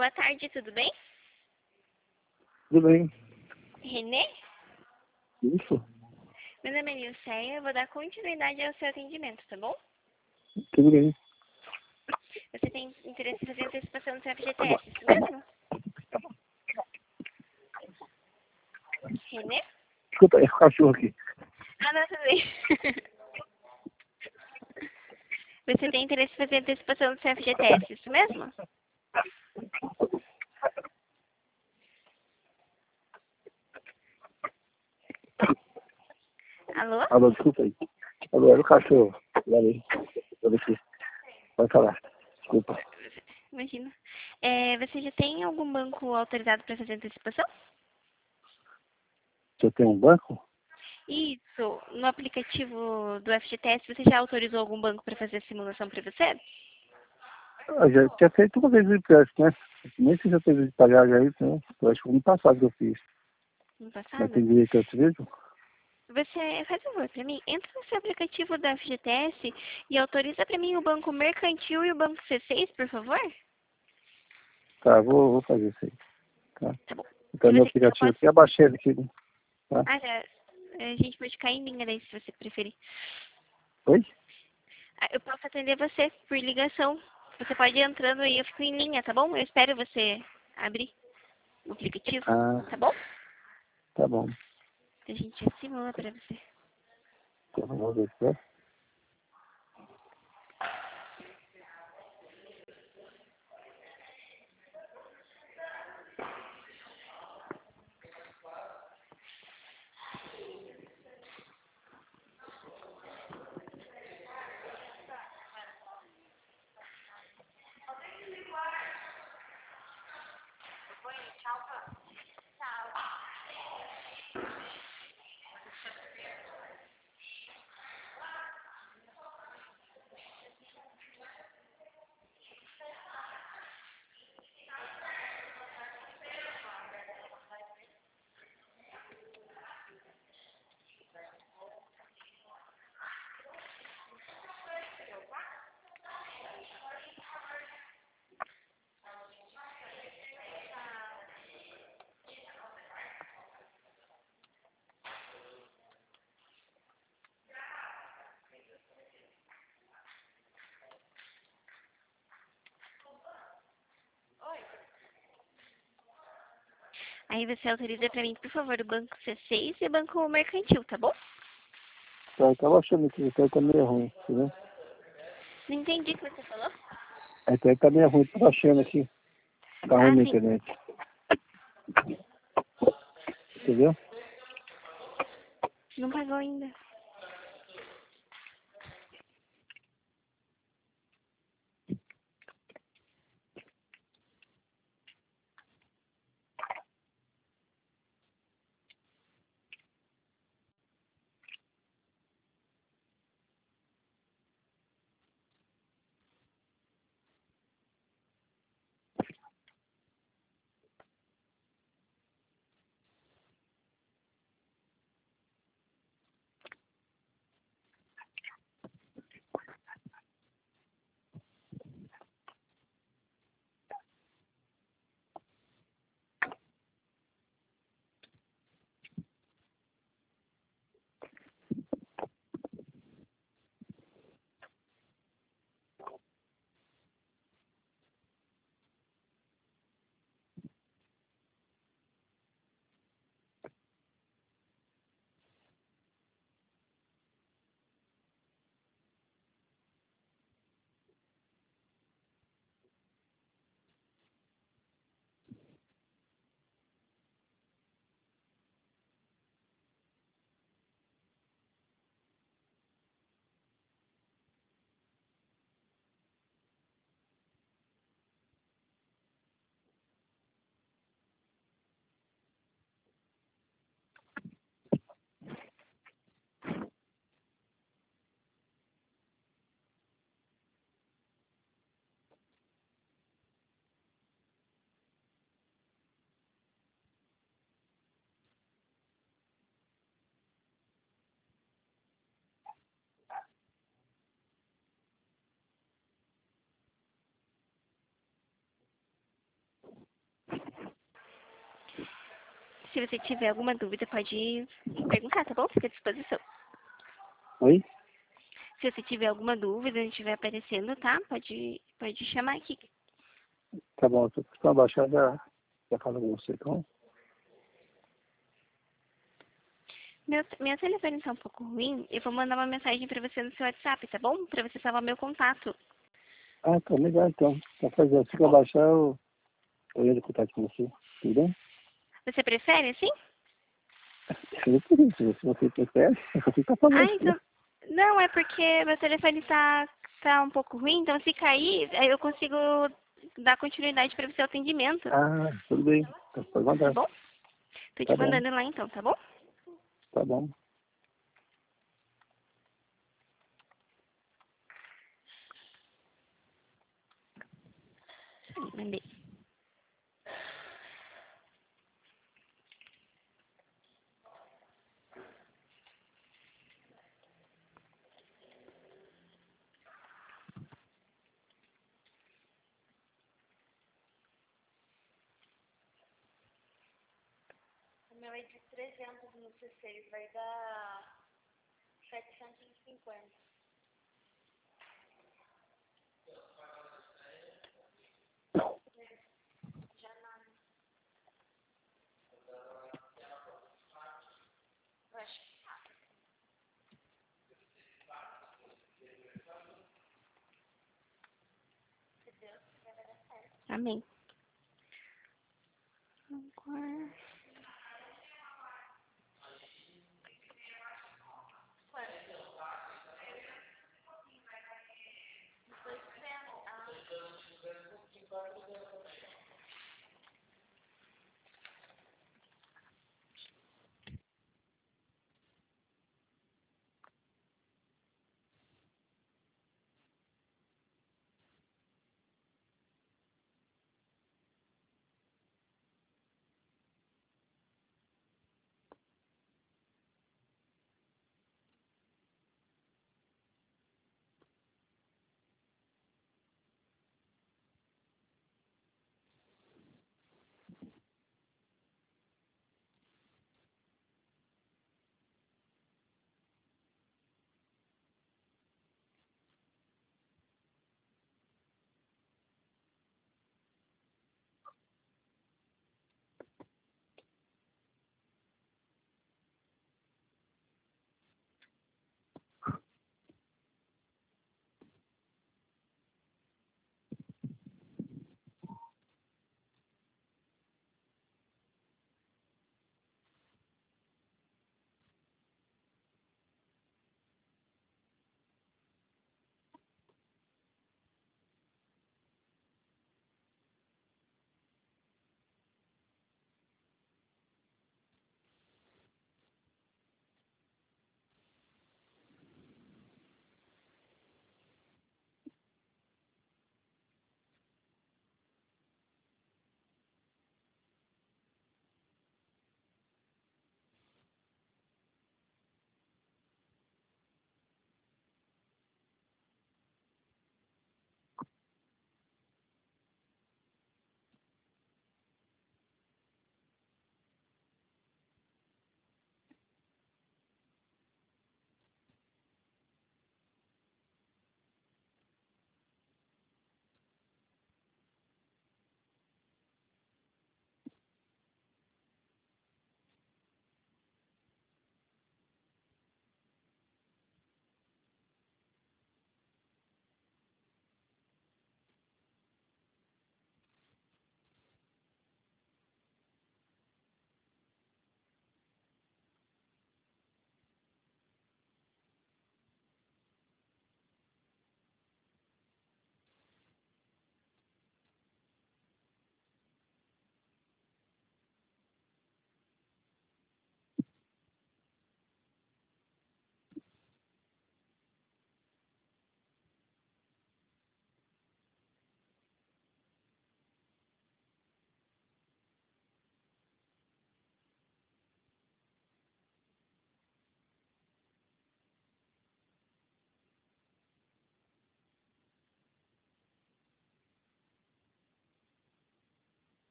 Boa tarde, tudo bem? Tudo bem. Renê? Isso? Meu nome é Nilceia, eu vou dar continuidade ao seu atendimento, tá bom? Tudo bem. Você tem interesse em fazer antecipação do seu FGTS, isso mesmo? Renê? Escuta, é o cachorro aqui. Ah, não, tudo bem. Você tem interesse em fazer antecipação do seu FGTS, isso mesmo? Alô? Alô, desculpa aí. Alô, era o cachorro. Peraí. Deixa aqui. Pode falar. Desculpa. Imagina. Você já tem algum banco autorizado para fazer antecipação? Você tem um banco? Isso. No aplicativo do FGTS, você já autorizou algum banco para fazer a simulação para você? Eu já tinha feito uma vez o empréstimo, né? Nem sei se eu teve de pagar já isso, né? Eu acho que foi no passado que eu fiz. No Mas passado? tem direito a mesmo? Você faz um favor para mim, entra no seu aplicativo da FGTS e autoriza para mim o Banco Mercantil e o Banco C6, por favor? Tá, vou fazer isso aí. Tá. Tá bom. Então, Se meu você quiser, eu aplicativo posso... aqui, abaixei ele aqui, né? Tá. Ah, já. A gente pode ficar em linha daí, se você preferir. Oi? Ah, eu posso atender você por ligação. Você pode ir entrando aí, eu fico em linha, tá bom? Eu espero você abrir o aplicativo, Ah, tá bom? tá bom. A gente já simula para você. Então, vamos ver se é. Aí você autoriza para mim, por favor, o Banco C6 e o Banco Mercantil, tá bom? Tá, eu tava achando que o tá meio ruim, entendeu? Não entendi o que você falou. A internet tá meio ruim, tava achando aqui. Tá ruim Ah, na sim. internet. Entendeu? Não pagou ainda. Se você tiver alguma dúvida, pode perguntar, tá bom? Fica à disposição. Oi? Se você tiver alguma dúvida, não estiver aparecendo, tá? Pode chamar aqui. Tá bom, se eu baixar, já falo com você, então. Meu telefone está um pouco ruim. Eu vou mandar uma mensagem pra você no seu WhatsApp, tá bom? Pra você salvar meu contato. Ah, tá legal, então. Tá fazendo. Se Tá eu bom? baixar, eu entro em contato com você. Tudo bem? Você prefere assim? Se você prefere, você tá Ah, falando. então. Não, é porque meu telefone tá um pouco ruim, então se cair, aí eu consigo dar continuidade para o seu atendimento. Ah, tudo bem. Então, pode Tá mandar. bom? Tô Tá te bom, mandando lá então, tá bom? tá bom. Aí, mandei. O meu é de 300 no C6, vai dar 750. Já não, eu acho que se Deus quiser vai dar certo. Amém. Agora.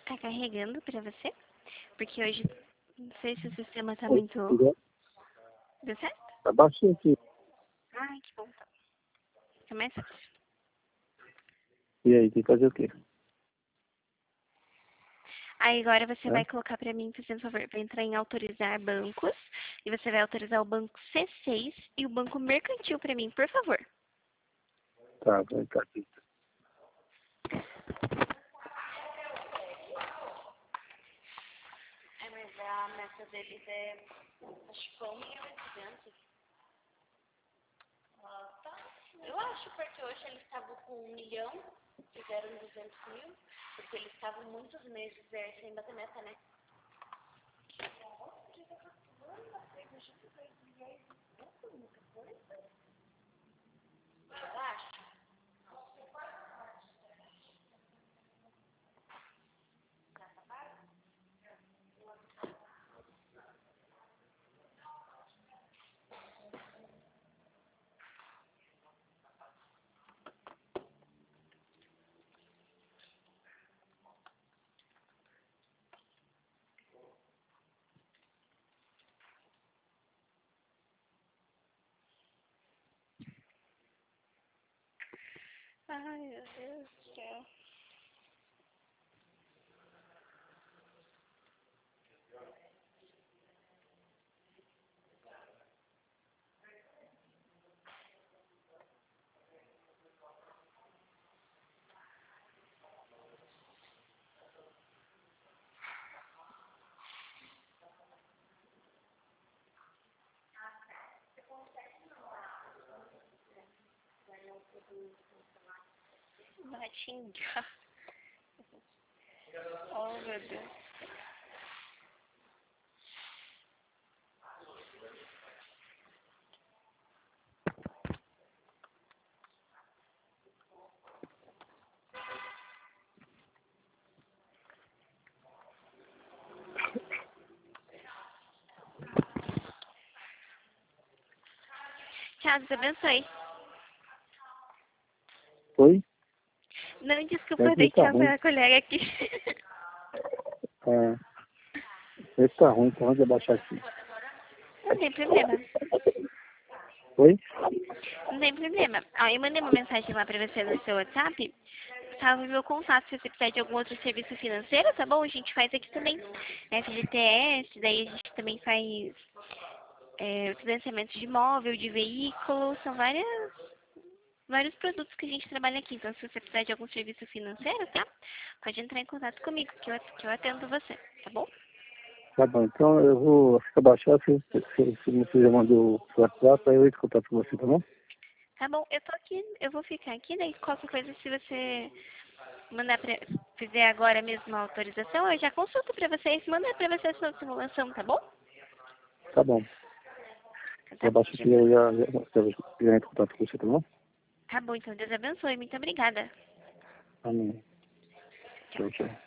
Tá carregando pra você? Porque hoje, não sei se o sistema tá Oi, muito... tudo Deu certo? tá baixinho aqui. Ai, que bom. Tá. Fica mais fácil. E aí, tem que fazer o quê? Aí agora você É? vai colocar pra mim, fazendo favor, vai entrar em autorizar bancos. E você vai autorizar o banco C6 e o banco mercantil pra mim, por favor. Tá, vai cá aqui. É, mas a meta deles é, acho que foi 1.800. Ah, tá. Eu acho, porque hoje eles estavam com 1 milhão, fizeram 200.000, porque eles estavam muitos meses sem bater meta, né? Eu acho. Ai, meu Deus do céu. Vai xingar. Oh, meu Deus. Tchau, Deus abençoe. Oi? Não, desculpa, É eu que dei tá tchau ruim. pra colega aqui. Esse tá ruim, então vamos abaixar aqui. Não tem problema. Oi? Não tem problema. Ó, eu mandei uma mensagem lá pra você no seu WhatsApp. Salve meu contato se você precisar de algum outro serviço financeiro, tá bom? A gente faz aqui também FGTS, daí a gente também faz financiamento de imóvel, de veículo, são vários produtos que a gente trabalha aqui. Então, se você precisar de algum serviço financeiro, tá? Pode entrar em contato comigo, que eu atendo você, tá bom? Tá bom, então eu vou abaixar se você já mandou o WhatsApp, aí eu entro em contato com você, tá bom? Tá bom, eu tô aqui, eu vou ficar aqui, daí qualquer coisa, se você fizer agora mesmo a autorização, eu já consulto pra vocês, manda pra vocês a sua simulação, tá bom? Tá bom. Tá Eu bom, abaixo aqui, eu já entro em contato com você, tá bom? tá bom, então Deus abençoe, muito obrigada. Amém. Tchau. Tchau, tchau.